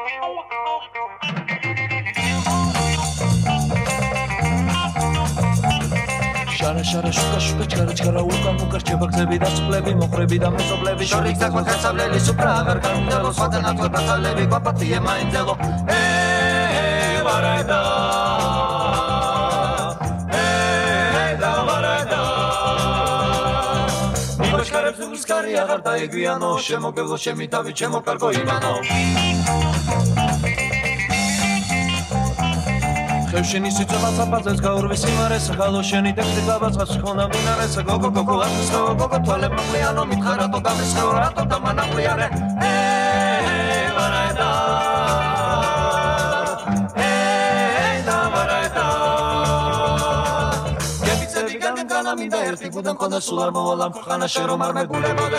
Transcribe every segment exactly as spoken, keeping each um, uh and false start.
შარა შარა შუკა შუკა ჩქარა ჩქარა უკა მუკა რჩება გზები და წყლები მოხრები და მეწობლები შორის დაგვან ხესავლელი სუფრა აღარ გამიდელო სხვადან ათვე ბათალები კვაპატიე მაინდელო ე ვარადა ე და ვარადა მიბაშკარებს უსკარი აღარ დაეგვიანო შემოგევლო შემი თავი ჩემო კარგო იმანო ხევშენი სიწოვა საფაზეს გაურვის იმარეს ხალო შენი ტექსტი გაბაწყას ხონა მინარეს გოგო გოგო ათსო გოგო თვალე მოყლიანო მითხარა თო გამესხეო რატო და მანაყლიანე ე ვარადა ე და ვარადა გებიცები განკანა მინდა ერთი გუდან ყოდა სულ არ მოვალ ამ ქვეყანაში რომ არ მეგულებოდე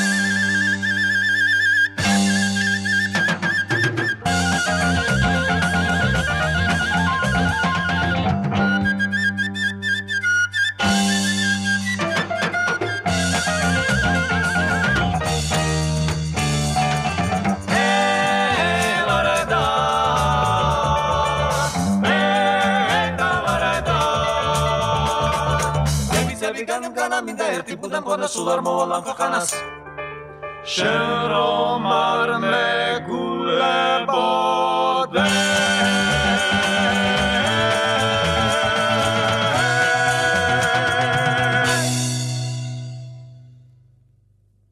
Budem qona sular movalam ქვეყანას შენ რომ არ მეგულე